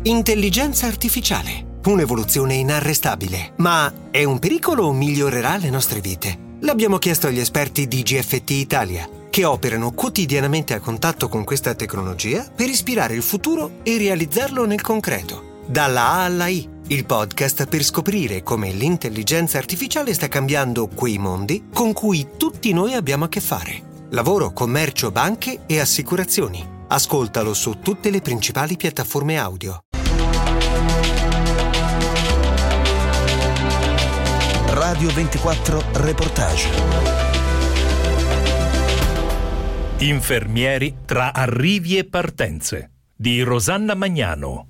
Intelligenza artificiale, un'evoluzione inarrestabile. Ma è un pericolo o migliorerà le nostre vite? L'abbiamo chiesto agli esperti di GFT Italia, che operano quotidianamente a contatto con questa tecnologia per ispirare il futuro e realizzarlo nel concreto. Dalla A alla I, il podcast per scoprire come l'intelligenza artificiale sta cambiando quei mondi con cui tutti noi abbiamo a che fare. Lavoro, commercio, banche e assicurazioni. Ascoltalo su tutte le principali piattaforme audio. Radio 24 Reportage. Infermieri tra arrivi e partenze di Rosanna Magnano.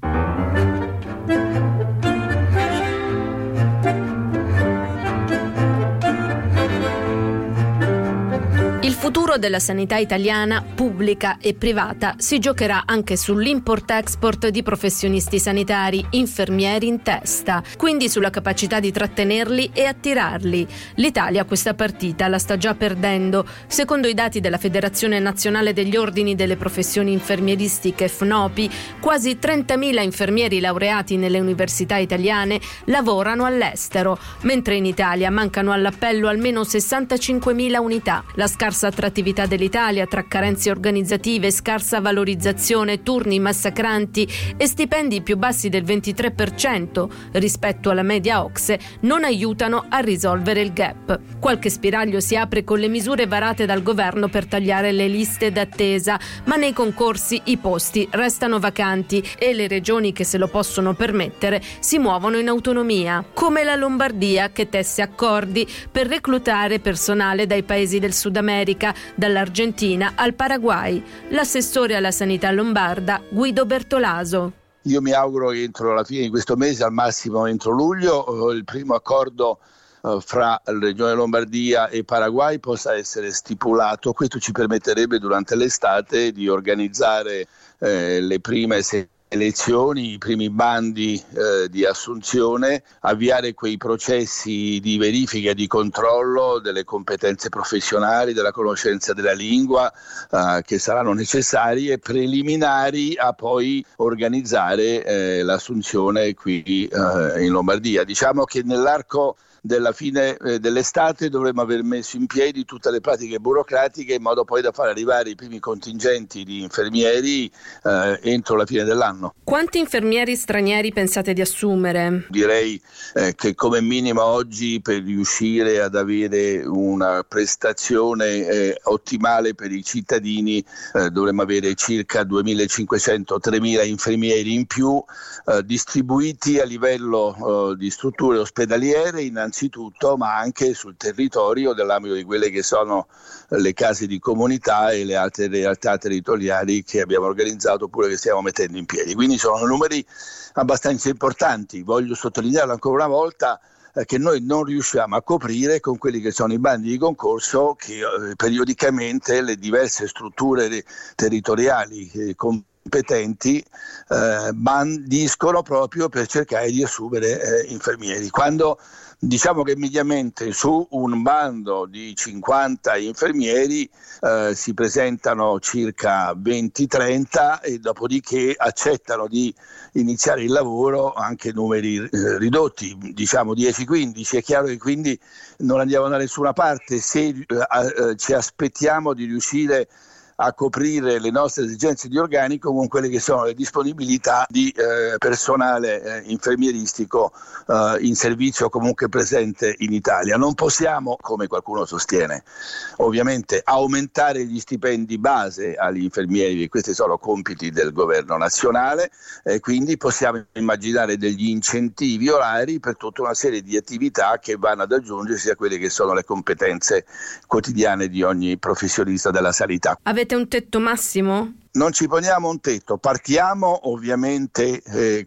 Il futuro della sanità italiana, pubblica e privata, si giocherà anche sull'import-export di professionisti sanitari, infermieri in testa, quindi sulla capacità di trattenerli e attirarli. L'Italia questa partita la sta già perdendo. Secondo i dati della Federazione Nazionale degli Ordini delle Professioni Infermieristiche, FNOPI, quasi 30.000 infermieri laureati nelle università italiane lavorano all'estero, mentre in Italia mancano all'appello almeno 65.000 unità. La scarsa attrattività dell'Italia tra carenze organizzative, scarsa valorizzazione, turni massacranti e stipendi più bassi del 23% rispetto alla media OCSE non aiutano a risolvere il gap. Qualche spiraglio si apre con le misure varate dal governo per tagliare le liste d'attesa, ma nei concorsi i posti restano vacanti e le regioni che se lo possono permettere si muovono in autonomia, come la Lombardia che tesse accordi per reclutare personale dai paesi del Sud America, dall'Argentina al Paraguay. L'assessore alla sanità lombarda Guido Bertolaso. Io mi auguro che entro la fine di questo mese, al massimo entro luglio, il primo accordo fra la Regione Lombardia e Paraguay possa essere stipulato. Questo ci permetterebbe durante l'estate di organizzare le prime elezioni, i primi bandi di assunzione, avviare quei processi di verifica e di controllo delle competenze professionali, della conoscenza della lingua che saranno necessarie, preliminari a poi organizzare l'assunzione qui in Lombardia. Diciamo che nell'arco della fine dell'estate dovremmo aver messo in piedi tutte le pratiche burocratiche in modo poi da far arrivare i primi contingenti di infermieri entro la fine dell'anno. Quanti infermieri stranieri pensate di assumere? Direi che come minimo oggi, per riuscire ad avere una prestazione ottimale per i cittadini, dovremmo avere circa 2.500-3.000 infermieri in più distribuiti a livello di strutture ospedaliere innanzitutto, ma anche sul territorio nell'ambito di quelle che sono le case di comunità e le altre realtà territoriali che abbiamo organizzato oppure che stiamo mettendo in piedi. Quindi sono numeri abbastanza importanti. Voglio sottolinearlo ancora una volta che noi non riusciamo a coprire con quelli che sono i bandi di concorso che periodicamente le diverse strutture territoriali competenti bandiscono proprio per cercare di assumere infermieri. Quando diciamo che mediamente su un bando di 50 infermieri si presentano circa 20-30 e dopodiché accettano di iniziare il lavoro anche numeri ridotti, diciamo 10-15. È chiaro che quindi non andiamo da nessuna parte se ci aspettiamo di riuscire a coprire le nostre esigenze di organico con quelle che sono le disponibilità di personale infermieristico in servizio comunque presente in Italia. Non possiamo, come qualcuno sostiene, ovviamente aumentare gli stipendi base agli infermieri, questi sono compiti del governo nazionale, quindi possiamo immaginare degli incentivi orari per tutta una serie di attività che vanno ad aggiungersi a quelle che sono le competenze quotidiane di ogni professionista della sanità. Avete un tetto massimo? Non ci poniamo un tetto, partiamo ovviamente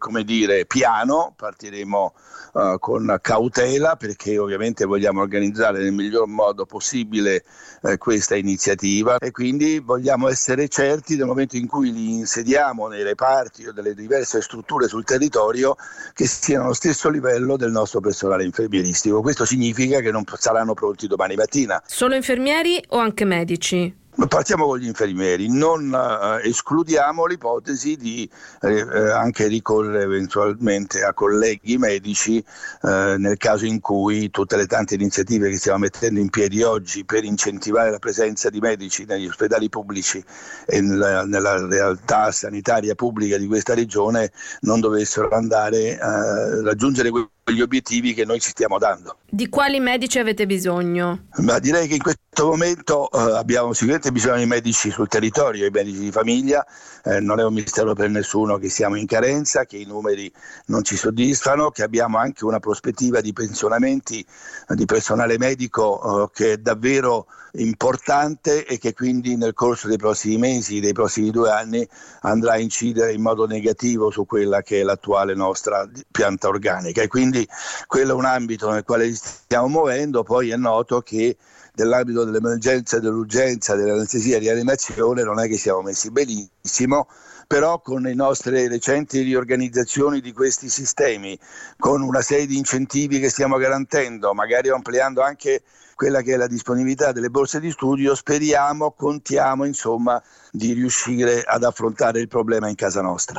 piano, partiremo con cautela perché ovviamente vogliamo organizzare nel miglior modo possibile questa iniziativa e quindi vogliamo essere certi nel momento in cui li insediamo nei reparti o delle diverse strutture sul territorio che siano allo stesso livello del nostro personale infermieristico. Questo significa che non saranno pronti domani mattina. Solo infermieri o anche medici? Partiamo con gli infermieri, non escludiamo l'ipotesi di anche ricorrere eventualmente a colleghi medici nel caso in cui tutte le tante iniziative che stiamo mettendo in piedi oggi per incentivare la presenza di medici negli ospedali pubblici e nella realtà sanitaria pubblica di questa regione non dovessero andare a raggiungere quegli obiettivi che noi ci stiamo dando. Di quali medici avete bisogno? Ma direi che in questo momento abbiamo sicuramente bisogno di medici sul territorio, i medici di famiglia, non è un mistero per nessuno che siamo in carenza, che i numeri non ci soddisfano, che abbiamo anche una prospettiva di pensionamenti di personale medico che è davvero importante e che quindi nel corso dei prossimi mesi, dei prossimi 2 anni andrà a incidere in modo negativo su quella che è l'attuale nostra pianta organica, e quindi quello è un ambito nel quale ci stiamo muovendo. Poi è noto che nell'ambito dell'emergenza, dell'urgenza, dell'anestesia e rianimazione non è che siamo messi benissimo, però con le nostre recenti riorganizzazioni di questi sistemi, con una serie di incentivi che stiamo garantendo, magari ampliando anche quella che è la disponibilità delle borse di studio, contiamo insomma di riuscire ad affrontare il problema in casa nostra.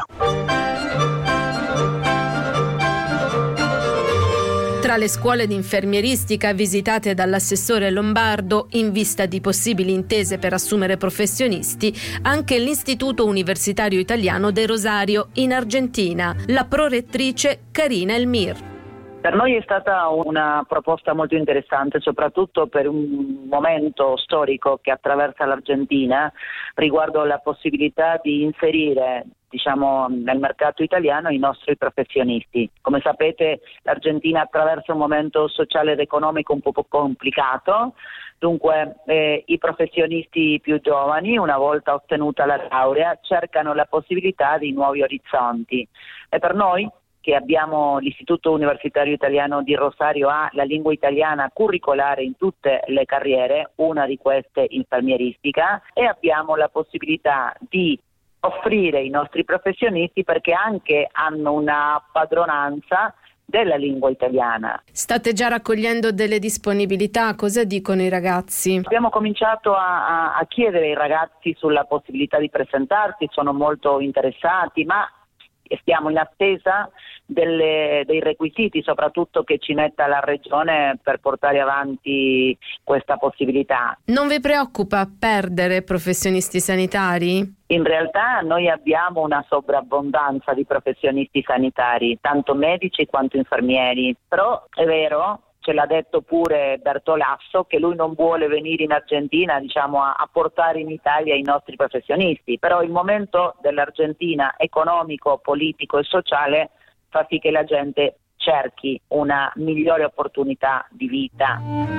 Tra le scuole di infermieristica visitate dall'assessore Lombardo in vista di possibili intese per assumere professionisti, anche l'Istituto Universitario Italiano de Rosario in Argentina, la prorettrice Karina Elmir. Per noi è stata una proposta molto interessante, soprattutto per un momento storico che attraversa l'Argentina riguardo la possibilità di inserire nel mercato italiano i nostri professionisti. Come sapete, l'Argentina attraversa un momento sociale ed economico un po' complicato, dunque i professionisti più giovani, una volta ottenuta la laurea, cercano la possibilità di nuovi orizzonti. E per noi, che abbiamo l'Istituto Universitario Italiano di Rosario, ha la lingua italiana curricolare in tutte le carriere, una di queste infermieristica, e abbiamo la possibilità di offrire i nostri professionisti perché anche hanno una padronanza della lingua italiana. State già raccogliendo delle disponibilità, cosa dicono i ragazzi? Abbiamo cominciato a chiedere ai ragazzi sulla possibilità di presentarsi, sono molto interessati, ma stiamo in attesa dei requisiti, soprattutto che ci metta la regione per portare avanti questa possibilità. Non vi preoccupa perdere professionisti sanitari? In realtà noi abbiamo una sovrabbondanza di professionisti sanitari, tanto medici quanto infermieri, però è vero, ce l'ha detto pure Bertolasso, che lui non vuole venire in Argentina a portare in Italia i nostri professionisti, però il momento dell'Argentina economico, politico e sociale fa sì che la gente cerchi una migliore opportunità di vita.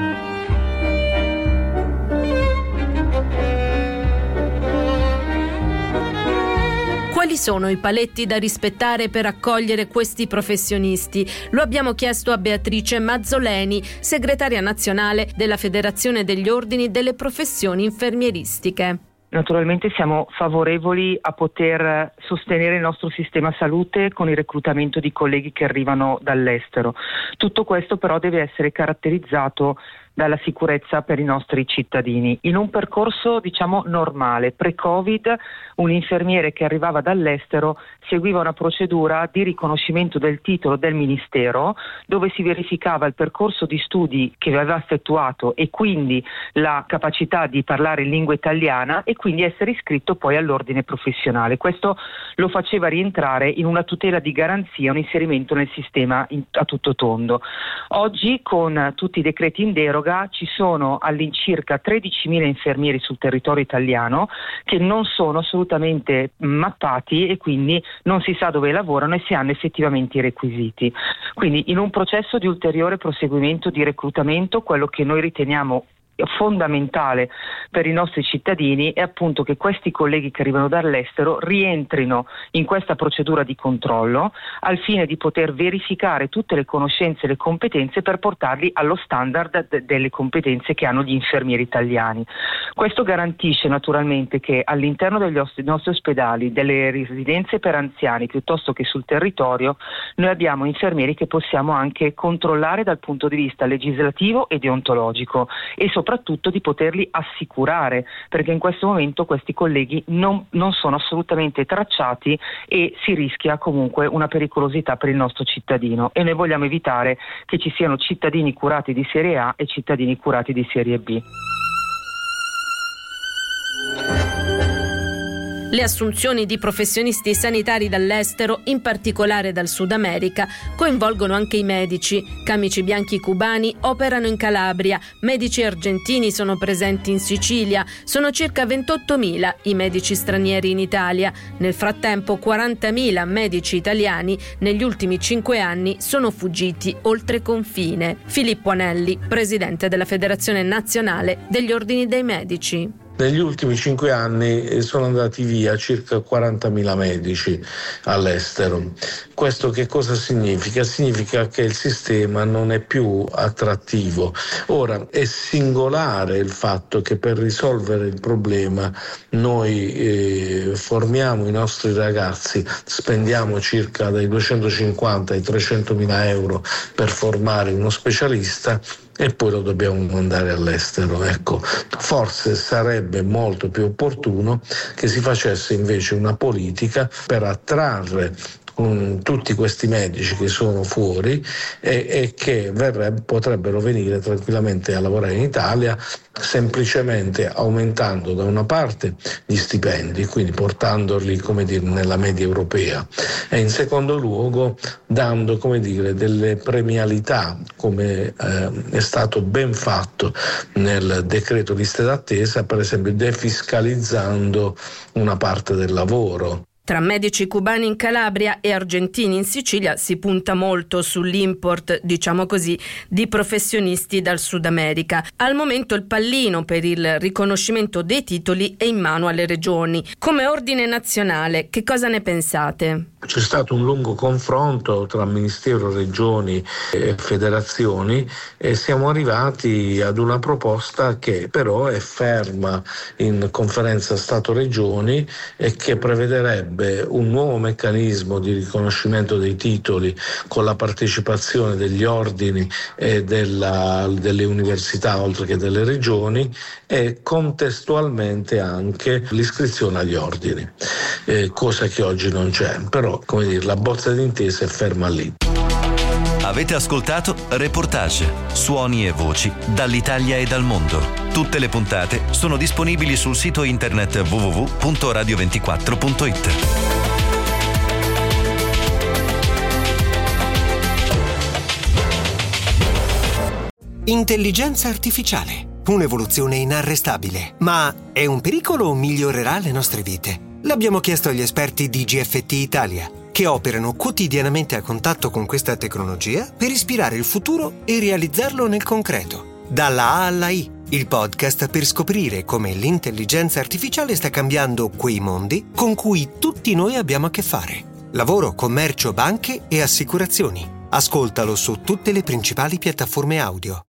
Quali sono i paletti da rispettare per accogliere questi professionisti? Lo abbiamo chiesto a Beatrice Mazzoleni, segretaria nazionale della Federazione degli Ordini delle Professioni Infermieristiche. Naturalmente siamo favorevoli a poter sostenere il nostro sistema salute con il reclutamento di colleghi che arrivano dall'estero. Tutto questo però deve essere caratterizzato dalla sicurezza per i nostri cittadini. In un percorso normale, pre-Covid, un infermiere che arrivava dall'estero seguiva una procedura di riconoscimento del titolo del Ministero, dove si verificava il percorso di studi che aveva effettuato e quindi la capacità di parlare in lingua italiana e quindi essere iscritto poi all'ordine professionale. Questo lo faceva rientrare in una tutela di garanzia, un inserimento nel sistema a tutto tondo. Oggi, con tutti i decreti in deroga, ci sono all'incirca 13.000 infermieri sul territorio italiano che non sono assolutamente mappati e quindi non si sa dove lavorano e se hanno effettivamente i requisiti. Quindi in un processo di ulteriore proseguimento di reclutamento, quello che noi riteniamo fondamentale per i nostri cittadini è appunto che questi colleghi che arrivano dall'estero rientrino in questa procedura di controllo al fine di poter verificare tutte le conoscenze e le competenze per portarli allo standard delle competenze che hanno gli infermieri italiani. Questo garantisce naturalmente che all'interno degli nostri ospedali, delle residenze per anziani piuttosto che sul territorio, noi abbiamo infermieri che possiamo anche controllare dal punto di vista legislativo e deontologico e soprattutto soprattutto di poterli assicurare, perché in questo momento questi colleghi non sono assolutamente tracciati e si rischia comunque una pericolosità per il nostro cittadino, e noi vogliamo evitare che ci siano cittadini curati di serie A e cittadini curati di serie B. Le assunzioni di professionisti sanitari dall'estero, in particolare dal Sud America, coinvolgono anche i medici. Camici bianchi cubani operano in Calabria, medici argentini sono presenti in Sicilia, sono circa 28.000 i medici stranieri in Italia. Nel frattempo 40.000 medici italiani negli ultimi 5 anni sono fuggiti oltre confine. Filippo Anelli, presidente della Federazione Nazionale degli Ordini dei Medici. Negli ultimi 5 anni sono andati via circa 40.000 medici all'estero. Questo che cosa significa? Significa che il sistema non è più attrattivo. Ora, è singolare il fatto che per risolvere il problema noi formiamo i nostri ragazzi, spendiamo circa dai 250 ai 300.000 euro per formare uno specialista, e poi lo dobbiamo mandare all'estero. Ecco, forse sarebbe molto più opportuno che si facesse invece una politica per attrarre tutti questi medici che sono fuori e che potrebbero venire tranquillamente a lavorare in Italia, semplicemente aumentando da una parte gli stipendi, quindi portandoli nella media europea, e in secondo luogo dando delle premialità, come è stato ben fatto nel decreto liste d'attesa, per esempio defiscalizzando una parte del lavoro. Tra medici cubani in Calabria e argentini in Sicilia si punta molto sull'import, diciamo così, di professionisti dal Sud America. Al momento il pallino per il riconoscimento dei titoli è in mano alle regioni. Come ordine nazionale, che cosa ne pensate? C'è stato un lungo confronto tra Ministero, Regioni e federazioni e siamo arrivati ad una proposta che però è ferma in conferenza Stato-Regioni e che prevederebbe un nuovo meccanismo di riconoscimento dei titoli con la partecipazione degli ordini e delle università oltre che delle regioni, e contestualmente anche l'iscrizione agli ordini, cosa che oggi non c'è. Però la bozza d'intesa è ferma lì. Avete ascoltato Reportage, suoni e voci dall'Italia e dal mondo. Tutte le puntate sono disponibili sul sito internet www.radio24.it. Intelligenza artificiale, un'evoluzione inarrestabile. Ma è un pericolo o migliorerà le nostre vite? L'abbiamo chiesto agli esperti di GFT Italia, che operano quotidianamente a contatto con questa tecnologia per ispirare il futuro e realizzarlo nel concreto. Dalla A alla I, il podcast per scoprire come l'intelligenza artificiale sta cambiando quei mondi con cui tutti noi abbiamo a che fare. Lavoro, commercio, banche e assicurazioni. Ascoltalo su tutte le principali piattaforme audio.